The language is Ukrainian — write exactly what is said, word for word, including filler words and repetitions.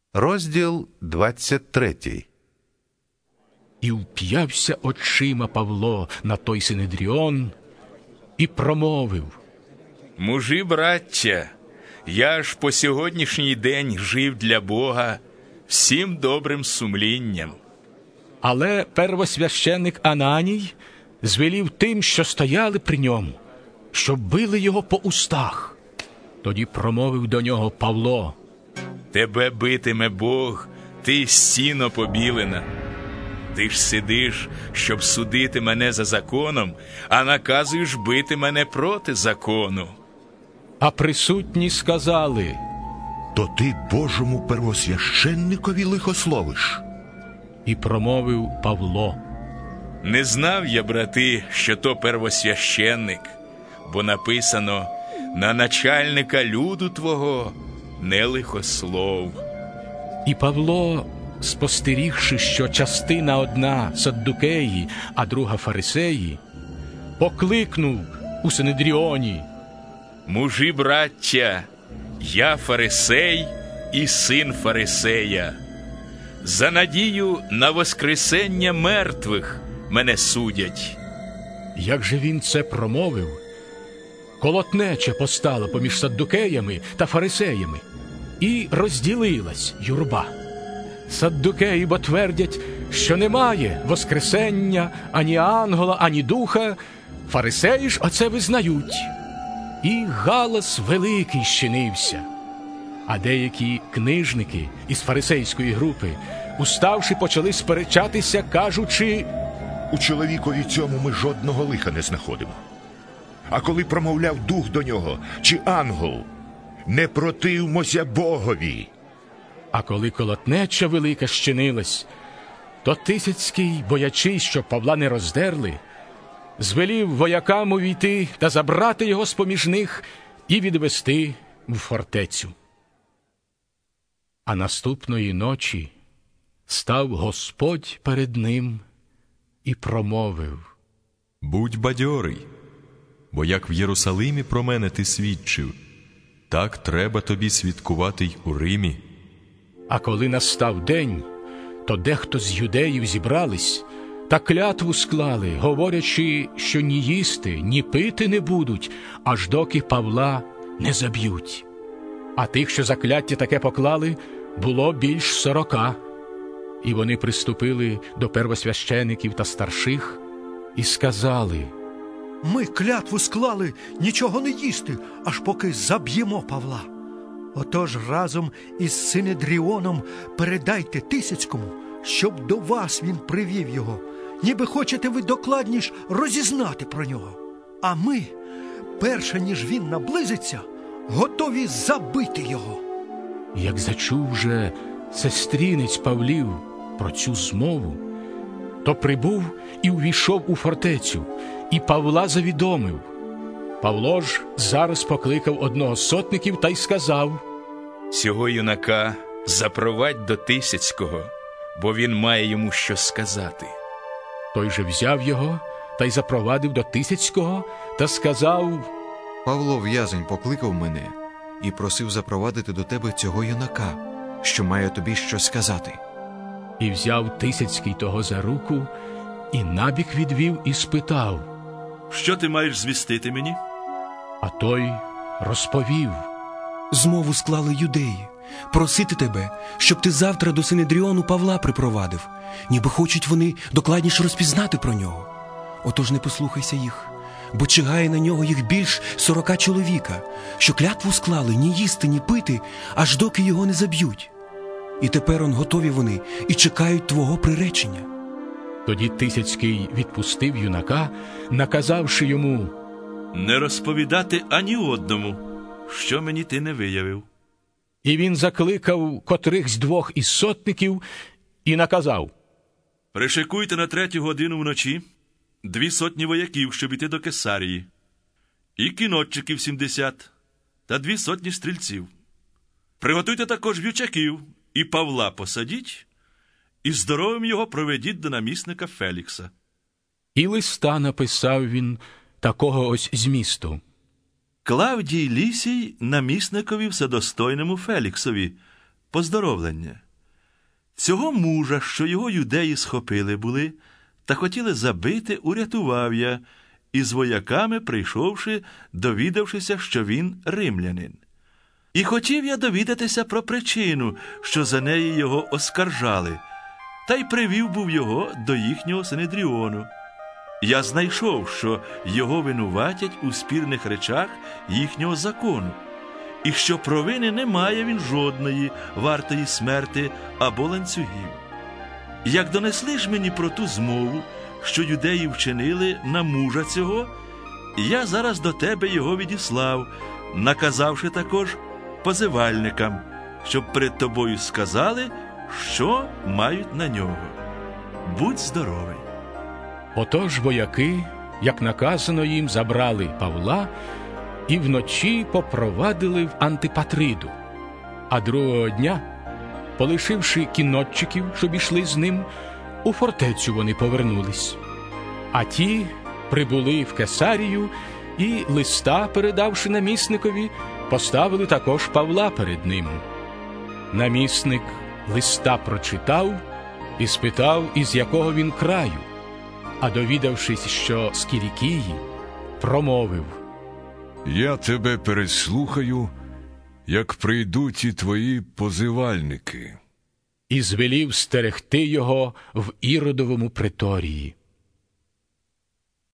Розділ двадцять третій. І вп'явся очима Павло на той Синедріон і промовив: «Мужі, браття, я ж по сьогоднішній день жив для Бога всім добрим сумлінням». Але первосвященник Ананій звелів тим, що стояли при ньому, щоб били його по устах. Тоді промовив до нього Павло: «Тебе битиме Бог, ти сіно побілена. Ти ж сидиш, щоб судити мене за законом, а наказуєш бити мене проти закону». А присутні сказали: «То ти Божому первосвященникові лихословиш». І промовив Павло: «Не знав я, брати, що то первосвященник, бо написано: на начальника люду твого не лихослов». І Павло, спостерігши, що частина одна саддукеї, а друга фарисеї, покликнув у Синедріоні: «Мужі, браття, я фарисей і син фарисея. За надію на воскресення мертвих мене судять». Як же він це промовив, колотнеча постала поміж саддукеями та фарисеями, і розділилась юрба. Саддукеї бо твердять, що немає воскресення ані ангела, ані духа, фарисеї ж оце визнають. І галас великий щинився. А деякі книжники із фарисейської групи, уставши, почали сперечатися, кажучи: «У чоловікові цьому ми жодного лиха не знаходимо. А коли промовляв дух до нього, чи ангел, не противмося Богові». А коли колотнеча велика щинилась, то Тисяцький, боячись, щоб Павла не роздерли, звелів воякам увійти та забрати його з-поміж них і відвести в фортецю. А наступної ночі став Господь перед ним і промовив: «Будь бадьорий, бо як в Єрусалимі про мене ти свідчив, так треба тобі свідкувати й у Римі». А коли настав день, то дехто з юдеїв зібрались та клятву склали, говорячи, що ні їсти, ні пити не будуть, аж доки Павла не заб'ють. А тих, що закляття таке поклали, було більш сорока. І вони приступили до первосвящеників та старших і сказали: «Ми клятву склали нічого не їсти, аж поки заб'ємо Павла. Отож разом із Синедріоном передайте Тисяцькому, щоб до вас він привів його, ніби хочете ви докладніш розізнати про нього. А ми, перше ніж він наблизиться, готові забити його». Як зачув же сестрінець Павлів про цю змову, то прибув і увійшов у фортецю, і Павла завідомив. Павло ж зараз покликав одного з сотників та й сказав: «Цього юнака запровадь до Тисяцького, бо він має йому що сказати». Той же взяв його та й запровадив до Тисяцького та сказав: «Павло в'язень покликав мене і просив запровадити до тебе цього юнака, що має тобі що сказати». І взяв Тисяцький того за руку, і набік відвів і спитав: «Що ти маєш звістити мені?» А той розповів: «Змову склали юдеї, просити тебе, щоб ти завтра до Синедріону Павла припровадив, ніби хочуть вони докладніше розпізнати про нього. Отож не послухайся їх, бо чигає на нього їх більш сорока чоловіка, що клятву склали ні їсти, ні пити, аж доки його не заб'ють. І тепер он готові вони і чекають твого приречення». Тоді Тисяцький відпустив юнака, наказавши йому: «Не розповідати ані одному, що мені ти не виявив». І він закликав котрих з двох із сотників і наказав: «Пришикуйте на третю годину вночі дві сотні вояків, щоб іти до Кесарії, і кінотчиків сімдесят, та дві сотні стрільців. Приготуйте також в'ючаків, і Павла посадіть, і здоровим його проведіть до намісника Фелікса». І листа написав він такого ось змісту: Клавдій Лісій намісникові вседостойному Феліксові, поздоровлення. Цього мужа, що його юдеї схопили були, та хотіли забити, урятував я, із вояками прийшовши, довідавшися, що він римлянин. І хотів я довідатися про причину, що за неї його оскаржали, та й привів був його до їхнього Синедріону. Я знайшов, що його винуватять у спірних речах їхнього закону, і що провини немає він жодної, вартої смерти або ланцюгів. Як донесли ж мені про ту змову, що юдеї вчинили на мужа цього, я зараз до тебе його відіслав, наказавши також позивальникам, щоб перед тобою сказали, що мають на нього. Будь здоровий. Отож вояки, як наказано їм, забрали Павла і вночі попровадили в Антипатриду. А другого дня, полишивши кінотчиків, щоб ішли з ним, у фортецю вони повернулись. А ті прибули в Кесарію і, листа передавши намісникові, поставили також Павла перед ним. Намісник листа прочитав і спитав, із якого він краю, а довідавшись, що з Кілікії, промовив: «Я тебе переслухаю, як прийдуть і твої позивальники». І звелів стерегти його в Іродовому приторії.